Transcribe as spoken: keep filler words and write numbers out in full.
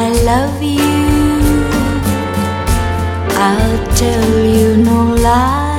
I love you. I'll tell you no lie.